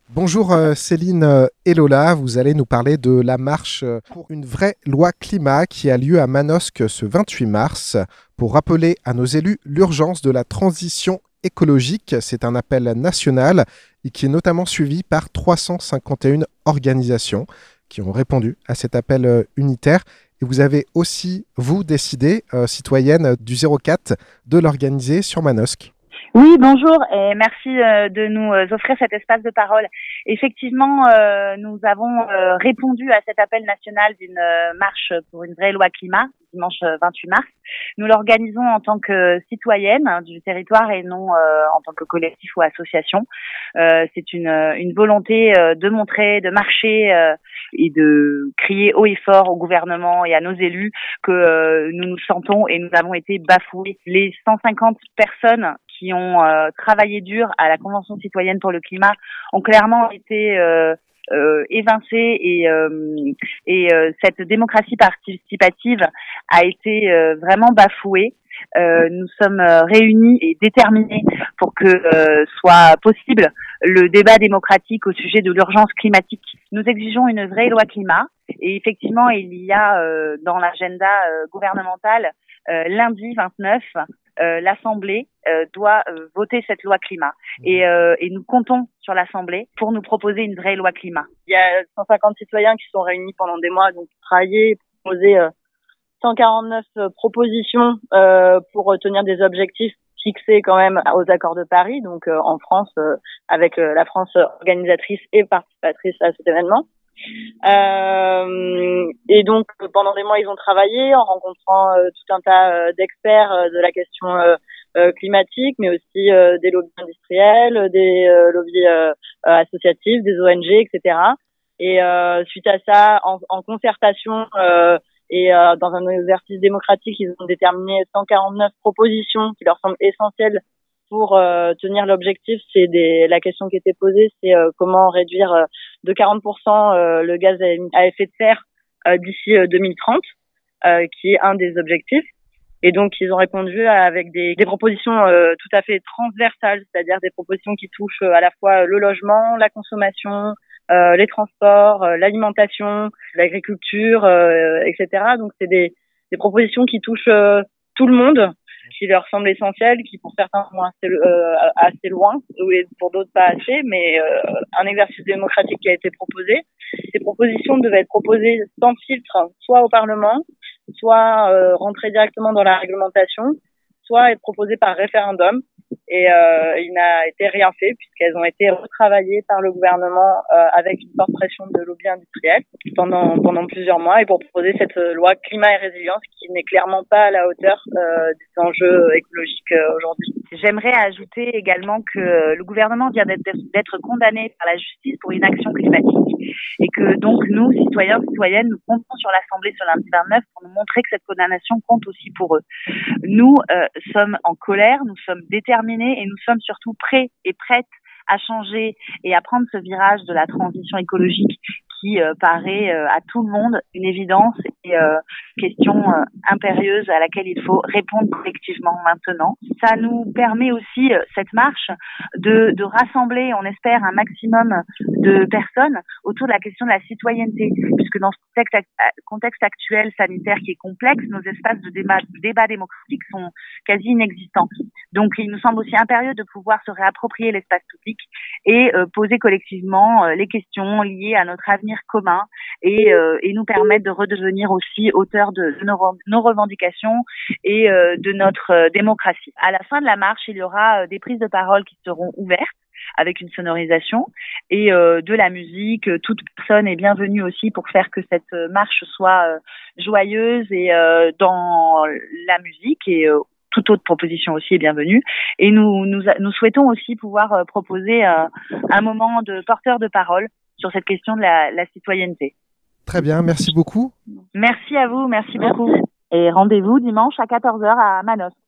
Bonjour Céline et Lola, vous allez nous parler de la marche pour une vraie loi climat qui a lieu à Manosque ce 28 mars pour rappeler à nos élus l'urgence de la transition écologique. C'est un appel national et qui est notamment suivi par 351 organisations qui ont répondu à cet appel unitaire. Et vous avez aussi, vous, décidé, citoyenne du 04, de l'organiser sur Manosque. Oui, bonjour et merci de nous offrir cet espace de parole. Effectivement, nous avons répondu à cet appel national d'une marche pour une vraie loi climat, dimanche 28 mars. Nous l'organisons en tant que citoyenne du territoire et non en tant que collectif ou association. C'est une volonté de montrer, de marcher et de crier haut et fort au gouvernement et à nos élus que nous nous sentons et nous avons été bafoués. Les 150 personnes qui ont travaillé dur à la Convention citoyenne pour le climat ont clairement été évincées et cette démocratie participative a été vraiment bafouée. Nous sommes réunis et déterminés pour que soit possible le débat démocratique au sujet de l'urgence climatique. Nous exigeons une vraie loi climat et effectivement il y a dans l'agenda gouvernemental lundi 29 l'Assemblée doit voter cette loi climat et nous comptons sur l'Assemblée pour nous proposer une vraie loi climat. Il y a 150 citoyens qui sont réunis pendant des mois, donc travailler et proposer 149 propositions pour tenir des objectifs fixés quand même aux accords de Paris, donc en France avec la France organisatrice et participatrice à cet événement. Et donc pendant des mois ils ont travaillé en rencontrant tout un tas d'experts de la question climatique, mais aussi des lobbies industriels, des lobbies associatifs, des ONG, etc. Et suite à ça, en concertation et dans un exercice démocratique, ils ont déterminé 149 propositions qui leur semblent essentielles pour tenir l'objectif. La question qui était posée, c'est comment réduire de 40% le gaz à effet de serre d'ici 2030, qui est un des objectifs. Et donc ils ont répondu avec des propositions tout à fait transversales, c'est-à-dire des propositions qui touchent à la fois le logement, la consommation, les transports, l'alimentation, l'agriculture, etc. Donc c'est des propositions qui touchent tout le monde, qui leur semblent essentielles, qui pour certains sont assez loin, et pour d'autres pas assez, mais un exercice démocratique qui a été proposé. Ces propositions devaient être proposées sans filtre, soit au Parlement, soit rentrer directement dans la réglementation, soit être proposées par référendum. Et il n'a été rien fait puisqu'elles ont été retravaillées par le gouvernement avec une forte pression de lobby industriel pendant plusieurs mois et pour proposer cette loi climat et résilience qui n'est clairement pas à la hauteur des enjeux écologiques aujourd'hui. J'aimerais ajouter également que le gouvernement vient d'être condamné par la justice pour inaction climatique et que donc nous, citoyens, citoyennes, nous comptons sur l'Assemblée ce lundi 29 pour nous montrer que cette condamnation compte aussi pour eux. Nous sommes en colère, nous sommes déterminés et nous sommes surtout prêts et prêtes à changer et à prendre ce virage de la transition écologique qui paraît à tout le monde une évidence et question impérieuse à laquelle il faut répondre collectivement maintenant. Ça nous permet aussi, cette marche, de rassembler, on espère, un maximum de personnes autour de la question de la citoyenneté, puisque dans ce contexte actuel sanitaire qui est complexe, nos espaces de débat démocratique sont quasi inexistants. Donc il nous semble aussi impérieux de pouvoir se réapproprier l'espace public et poser collectivement les questions liées à notre avenir commun et nous permettre de redevenir aussi auteurs de nos revendications et de notre démocratie. À la fin de la marche, il y aura des prises de parole qui seront ouvertes avec une sonorisation et de la musique. Toute personne est bienvenue aussi pour faire que cette marche soit joyeuse et dans la musique et toute autre proposition aussi est bienvenue. Et nous souhaitons aussi pouvoir proposer un moment de porteur de parole sur cette question de la citoyenneté. Très bien, merci beaucoup. Merci à vous, merci beaucoup. Et rendez-vous dimanche à 14h à Manosque.